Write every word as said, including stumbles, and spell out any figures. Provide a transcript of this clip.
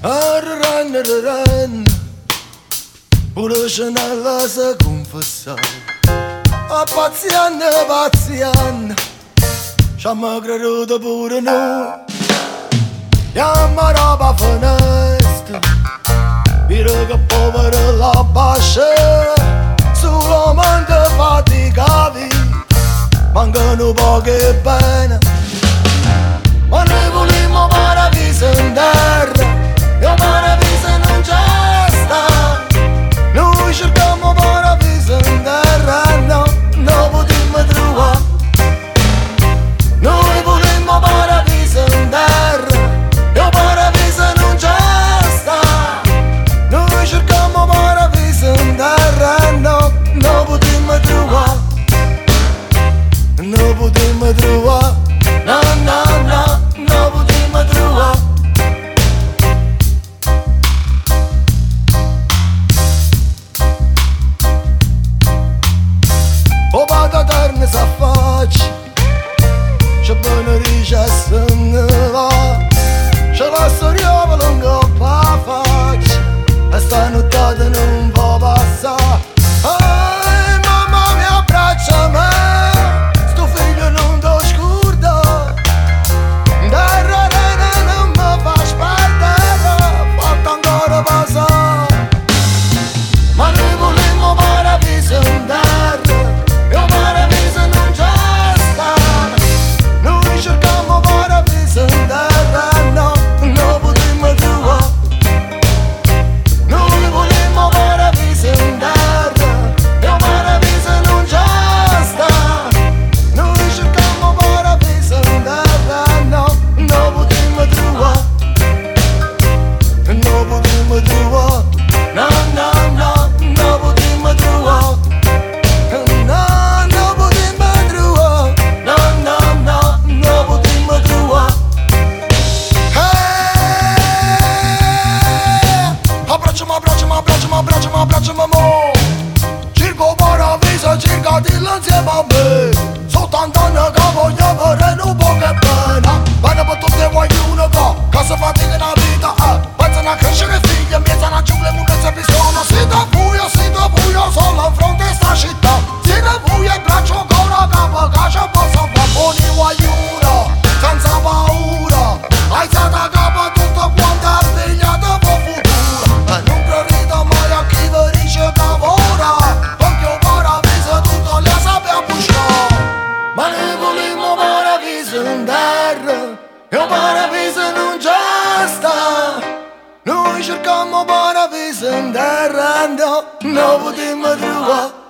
Run, run, pure scenella si confessa. A pazian, pazian, ci-am creduto pure noi. Chiama roba finestra, dire che povero la bascia, solamente faticavi, mancano poche bene. Ma noi vogliamo paradiso in terra, e il paradiso non c'è sta. Noi cerchiamo paradiso in terra, no, non potremmo trovare. Noi vogliamo paradiso in terra, e il paradiso non c'è sta. Noi cerchiamo paradiso in terra, no, non potremmo trovare. Non potremmo trovare, no, no, no, non potremmo trovare. O vado termine s'affaccia, c'è buona ricetta ne va, c'è la storia lunga pa faccia, e sta nottata non può passare. Ai mamma mi abbraccia me, sto figlio non ti scorda, terra rena non mi fa sperdere, fatta ancora passare. Ma noi vogliamo paradiso in terra, e il paradiso non c'è sta. Noi cerchiamo paradiso in terra, no, non potremmo trovare. Noi vogliamo paradiso in terra, e il paradiso non c'è sta. Noi cerchiamo paradiso in terra, no, non potremmo trovare. Non potremmo trovare, no, no, no, non potremmo trovare. No, non potremmo trovare, no, no, no, non potremmo trovare. Eh, abbracciami, abbracciami, abbracciami, abbracciami, abbracciami, mo. Cerco paradiso, cerca dillo insieme a me. Soltanto anni che voglio avere un po' che pena. Bene per tutti voglio che, che si fatica la vita, eh. Pensano a crescere figli, mi stanno giù le munezze pistono. Siete buio, siete buio, solo in fronte a sta città. Siete buio e braccio con la capa, che ci posso fare buoni vogliuno, senza paura. Hai stata capa tutto quanto è pigliato per futuro. E non credete mai a chi vi dice che ora, perché il paradiso tutto le sappia buscare. Ma noi vogliamo paradiso in terra, e il paradiso non c'è sta. Noi cerchiamo paradiso in terra, no, non potremmo trovare.